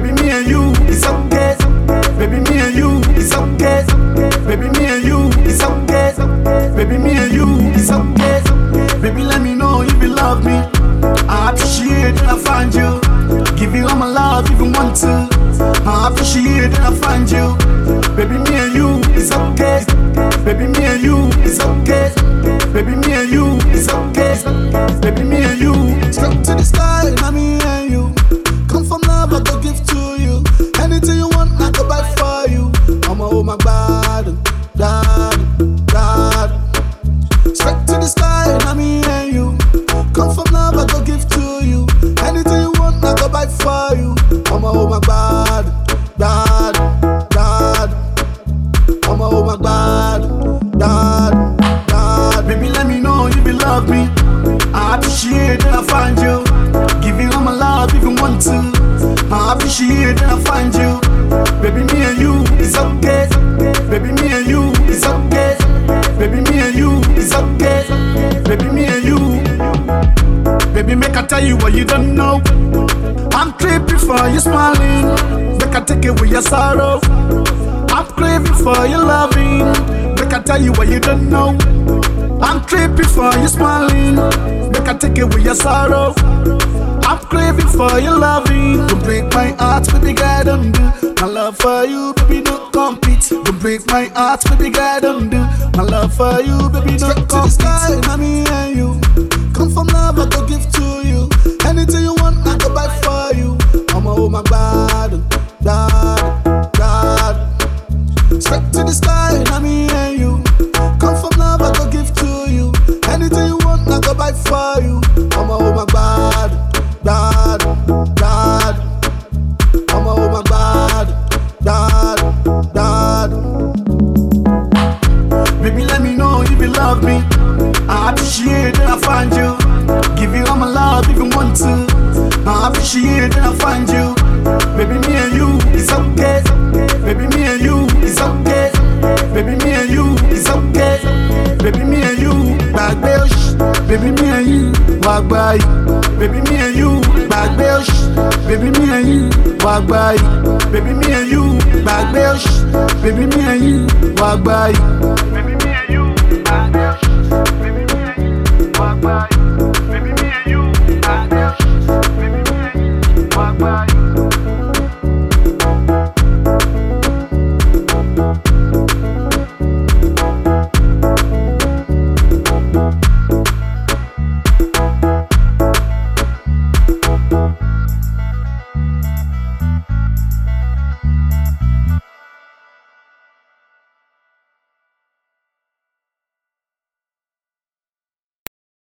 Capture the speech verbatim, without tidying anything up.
Baby, me and you, it's okay. Baby, me and you, it's okay. Baby, me and you, it's okay. Baby, me and you, it's okay. Baby, let me know if you love me. I appreciate that I find you. Give you all my love if you want to. I appreciate that I find you. Baby, me and you, it's okay. Baby, me and you, it's okay. Baby, me and you, it's okay. Baby, me and you, straight to the sky, now me and you. Come from love, I go give to you. Anything you want, I go buy for you. I'ma hold my body, body, body. Straight to the sky, now me and you. Come from love, I go give to you. Anything you want, I go buy for you. I'ma hold my body, body, body. I'ma hold my body, body, body. Baby, let me know if you love me. I appreciate that I find you. Give you all my love if you want to. I appreciate that I find you. Baby, me and you, it's okay. Baby, me and you, it's okay. Baby, me and you, it's okay. Baby, me and you. Baby, make I tell you what you don't know. I'm creepy for you smiling. Make I take away your sorrow. I'm craving for your loving. Make I tell you what you don't know. I'm creepy for you smiling. Make I take away your sorrow. I'm craving for your loving. Don't break my heart, baby girl, don't do. My love for you, baby, don't compete. Don't break my heart, baby girl, don't do. My love for you, baby, don't compete. Straight to the sky, now me and you. Come from love, I go give to you. Anything you want, I go buy for you. I'ma hold my body, body, body. Straight to the sky, now me and you. Come from love, I go give to you. Anything you want, I go buy for you. I'ma hold my body, body, body. I'ma hold my body, body, body. Baby, let me know if you love me. I appreciate that I find you. Give you all my love if you want to. I appreciate that I find you. Baby, me and you, it's okay. Baby, me and you, it's okay. Baby, me and you, it's okay. Baby, me and you, bad bitch. Baby, me and you, walk by. Baby, me and you, bad bitch. Baby, me and you, walk by. Baby, me and you, bad bitch. Baby, me and you, walk by. Baby, me and you, bad bitch. Baby, me and you, walk by.